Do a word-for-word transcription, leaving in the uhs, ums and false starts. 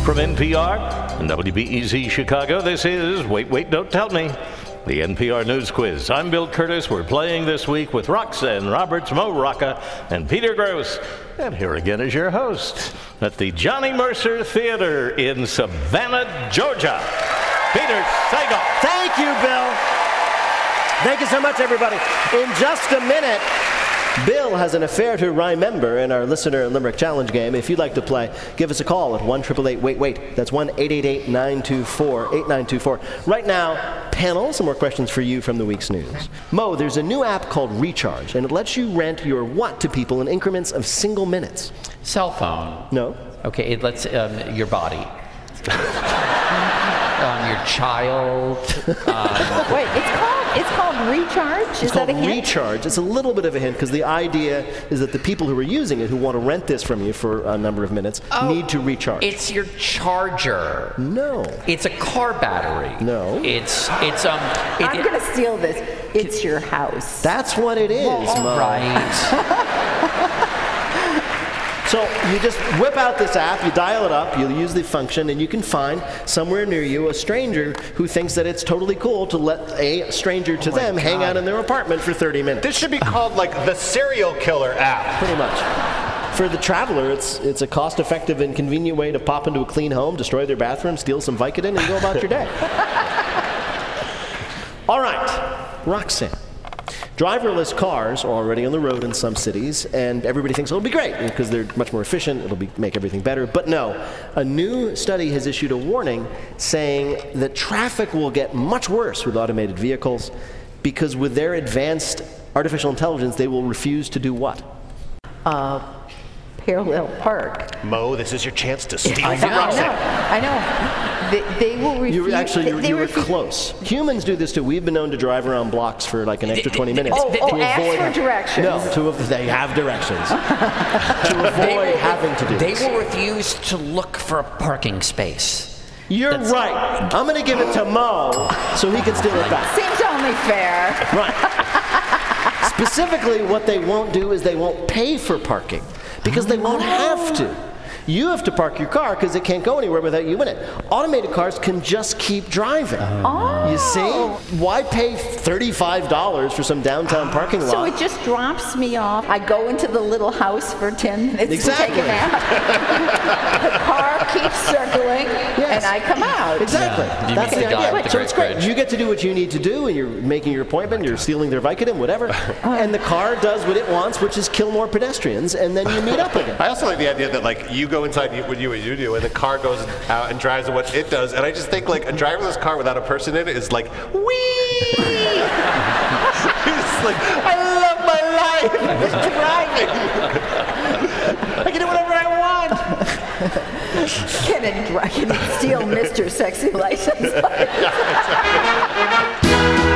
From N P R and W B E Z Chicago, this is Wait, Wait, Don't Tell Me, the N P R News Quiz. I'm Bill Curtis. We're playing this week with Roxanne Roberts, Mo Rocca, and Peter Gross. And here again is your host at the Johnny Mercer Theater in Savannah, Georgia, Peter Sagal. Thank you, Bill. Thank you so much, everybody. In just a minute, Bill has an affair to remember in our Listener Limerick Challenge game. If you'd like to play, give us a call at one eight eight eight wait wait. That's one eight eight eight nine two four eight nine two four. Right now, panel, some more questions for you from the week's news. Mo, there's a new app called Recharge, and it lets you rent your what to people in increments of single minutes. Cell phone. No. Okay, it lets um, your body. um, your child. Um, Wait, it's called it's called Recharge? Is It's that called a hint? Recharge. It's a little bit of a hint because the idea is that the people who are using it, who want to rent this from you for a number of minutes, Oh, need to recharge. It's your charger. No. It's a car battery. No. It's it's um. It, I'm it- going to steal this. It's your house. That's what it is, all Mo. right. So you just whip out this app, you dial it up, you use the function, and you can find somewhere near you a stranger who thinks that it's totally cool to let a stranger to them hang God. out in their apartment for thirty minutes. This should be called like the serial killer app. Pretty much. For the traveler, it's it's a cost-effective and convenient way to pop into a clean home, destroy their bathroom, steal some Vicodin, and go about your day. All right, Roxanne. Driverless cars are already on the road in some cities, and everybody thinks it'll be great because they're much more efficient, it'll be, make everything better. But no, a new study has issued a warning saying that traffic will get much worse with automated vehicles because with their advanced artificial intelligence, they will refuse to do what? Uh, parallel park. Mo, this is your chance to steal I from know. I know. Roxanne. I know. They, they will refuse. You were actually, you, they, they you were refu- close. Humans do this too. We've been known to drive around blocks for like an extra twenty minutes. Oh, to oh, ask avoid for directions. No, to av- they have directions. to avoid having to do They this. will refuse to look for a parking space. You're That's- right. I'm going to give it to Mo so he can steal it back. Seems only fair. Right. Specifically, what they won't do is they won't pay for parking because they won't have to. You have to park your car because it can't go anywhere without you in it. Automated cars can just keep driving. Oh. You see? Why pay thirty-five dollars for some downtown parking lot? So it just drops me off. I go into the little house for ten minutes Exactly. to take a nap. The car keeps circling, Yes. and I come out. Exactly. Yeah. You That's meet the the guy idea. at the So Great it's great. Bridge. You get to do what you need to do, and you're making your appointment, you're stealing their Vicodin, whatever. And the car does what it wants, which is kill more pedestrians, and then you meet up again. I also like the idea that like you go inside you, what you what you do, and the car goes out and drives and what it does. And I just think like a driverless car without a person in it is like wee. It's like I love my life. It's driving. I can do whatever I want. Can it, can it steal Mister Sexy License?